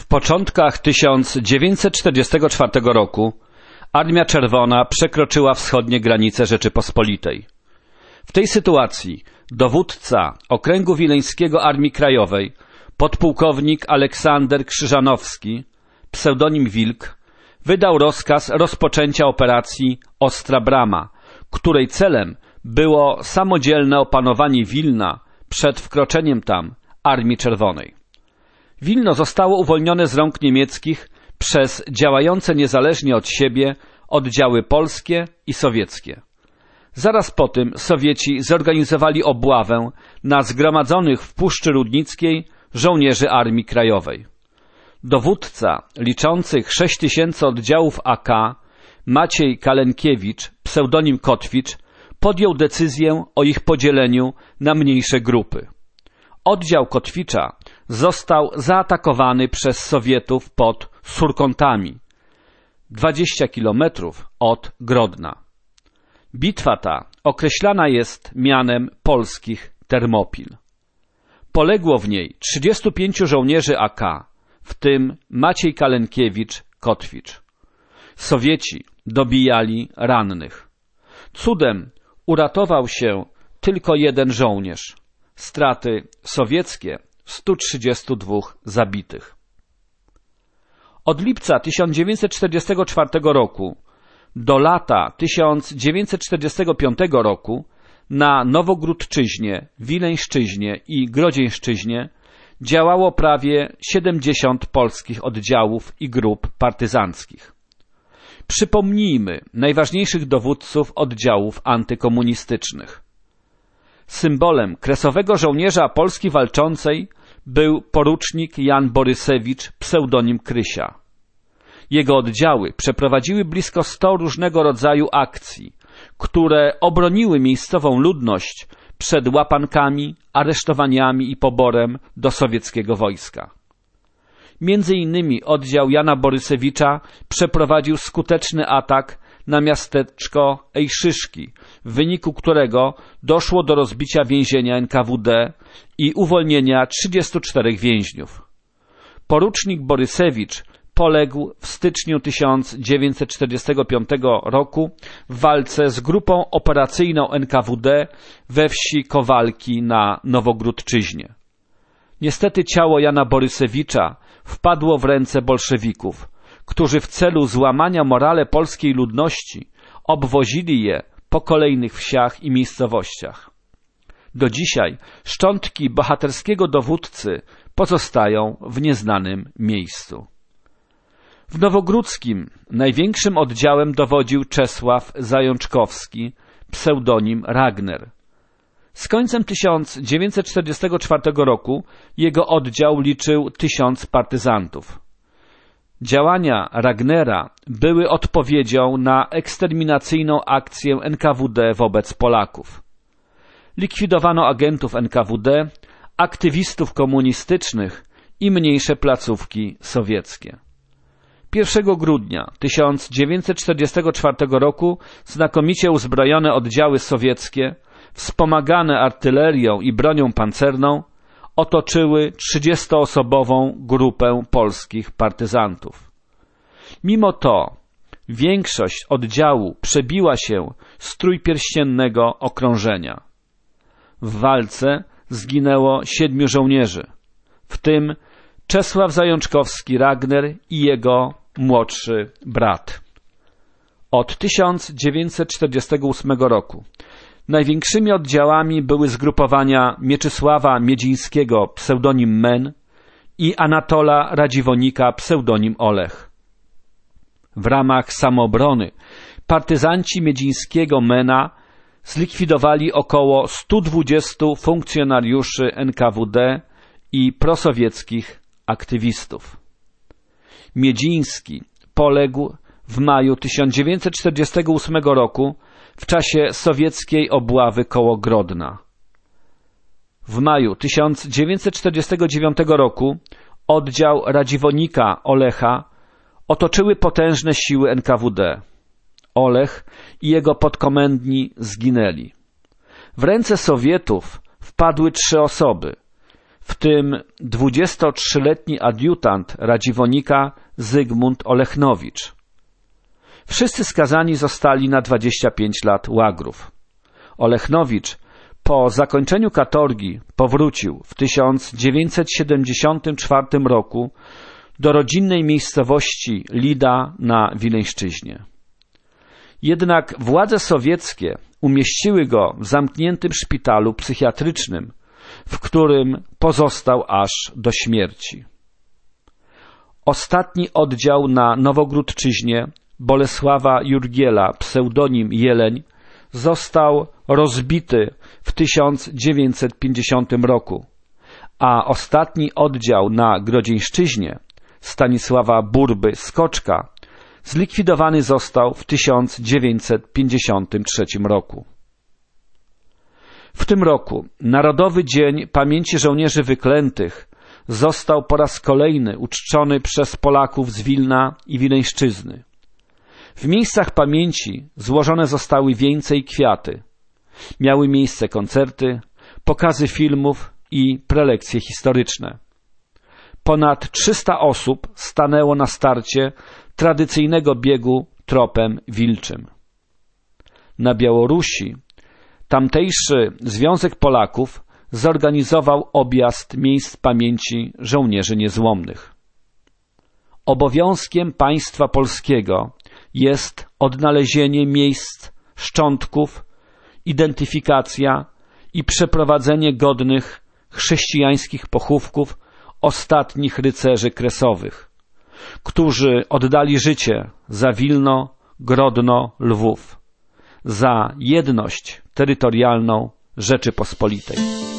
W początkach 1944 roku Armia Czerwona przekroczyła wschodnie granice Rzeczypospolitej. W tej sytuacji dowódca Okręgu Wileńskiego Armii Krajowej, podpułkownik Aleksander Krzyżanowski, pseudonim Wilk, wydał rozkaz rozpoczęcia operacji Ostra Brama, której celem było samodzielne opanowanie Wilna przed wkroczeniem tam Armii Czerwonej. Wilno zostało uwolnione z rąk niemieckich przez działające niezależnie od siebie oddziały polskie i sowieckie. Zaraz po tym Sowieci zorganizowali obławę na zgromadzonych w Puszczy Rudnickiej żołnierzy Armii Krajowej. Dowódca liczących 6000 oddziałów AK, Maciej Kalenkiewicz, pseudonim Kotwicz, podjął decyzję o ich podzieleniu na mniejsze grupy. Oddział Kotwicza został zaatakowany przez Sowietów pod Surkątami, 20 kilometrów od Grodna. Bitwa ta określana jest mianem polskich Termopil. Poległo w niej 35 żołnierzy AK, w tym Maciej Kalenkiewicz, Kotwicz. Sowieci dobijali rannych. Cudem uratował się tylko jeden żołnierz. Straty sowieckie 132 zabitych. Od lipca 1944 roku do lata 1945 roku na Nowogródczyźnie, Wileńszczyźnie i Grodzieńszczyźnie działało prawie 70 polskich oddziałów i grup partyzanckich. Przypomnijmy najważniejszych dowódców oddziałów antykomunistycznych. Symbolem kresowego żołnierza Polski Walczącej był porucznik Jan Borysewicz, pseudonim Krysia. Jego oddziały przeprowadziły blisko 100 różnego rodzaju akcji, które obroniły miejscową ludność przed łapankami, aresztowaniami i poborem do sowieckiego wojska. Między innymi oddział Jana Borysewicza przeprowadził skuteczny atak na miasteczko Ejszyszki, w wyniku którego doszło do rozbicia więzienia NKWD i uwolnienia 34 więźniów. Porucznik Borysewicz poległ w styczniu 1945 roku w walce z grupą operacyjną NKWD we wsi Kowalki na Nowogródczyźnie. Niestety ciało Jana Borysewicza wpadło w ręce bolszewików, którzy w celu złamania morale polskiej ludności obwozili je po kolejnych wsiach i miejscowościach. Do dzisiaj szczątki bohaterskiego dowódcy pozostają w nieznanym miejscu. W Nowogródzkim największym oddziałem dowodził Czesław Zajączkowski, pseudonim Ragner. Z końcem 1944 roku jego oddział liczył 1000 partyzantów. Działania Ragnera były odpowiedzią na eksterminacyjną akcję NKWD wobec Polaków. Likwidowano agentów NKWD, aktywistów komunistycznych i mniejsze placówki sowieckie. 1 grudnia 1944 roku znakomicie uzbrojone oddziały sowieckie, wspomagane artylerią i bronią pancerną, otoczyły 30-osobową grupę polskich partyzantów. Mimo to większość oddziału przebiła się z trójpierściennego okrążenia. W walce zginęło 7 żołnierzy, w tym Czesław Zajączkowski Ragner i jego młodszy brat. Od 1948 roku największymi oddziałami były zgrupowania Mieczysława Miedzińskiego, pseudonim Men, i Anatola Radziwonika, pseudonim Olech. W ramach samoobrony partyzanci Miedzińskiego Mena zlikwidowali około 120 funkcjonariuszy NKWD i prosowieckich aktywistów. Miedziński poległ w maju 1948 roku w czasie sowieckiej obławy koło Grodna. W maju 1949 roku oddział Radziwonika Olecha otoczyły potężne siły NKWD. Olech i jego podkomendni zginęli. W ręce Sowietów wpadły 3 osoby, w tym 23-letni adiutant Radziwonika Zygmunt Olechnowicz. Wszyscy skazani zostali na 25 lat łagrów. Olechnowicz po zakończeniu katorgi powrócił w 1974 roku do rodzinnej miejscowości Lida na Wileńszczyźnie. Jednak władze sowieckie umieściły go w zamkniętym szpitalu psychiatrycznym, w którym pozostał aż do śmierci. Ostatni oddział na Nowogródczyźnie Bolesława Jurgiela, pseudonim Jeleń, został rozbity w 1950 roku, a ostatni oddział na Grodzieńszczyźnie Stanisława Burby-Skoczka zlikwidowany został w 1953 roku. W tym roku Narodowy Dzień Pamięci Żołnierzy Wyklętych został po raz kolejny uczczony przez Polaków z Wilna i Wileńszczyzny. W miejscach pamięci złożone zostały wieńce i kwiaty. Miały miejsce koncerty, pokazy filmów i prelekcje historyczne. Ponad 300 osób stanęło na starcie tradycyjnego biegu tropem wilczym. Na Białorusi tamtejszy Związek Polaków zorganizował objazd miejsc pamięci żołnierzy niezłomnych. Obowiązkiem państwa polskiego jest odnalezienie miejsc szczątków, identyfikacja i przeprowadzenie godnych chrześcijańskich pochówków ostatnich rycerzy kresowych, którzy oddali życie za Wilno, Grodno, Lwów, za jedność terytorialną Rzeczypospolitej.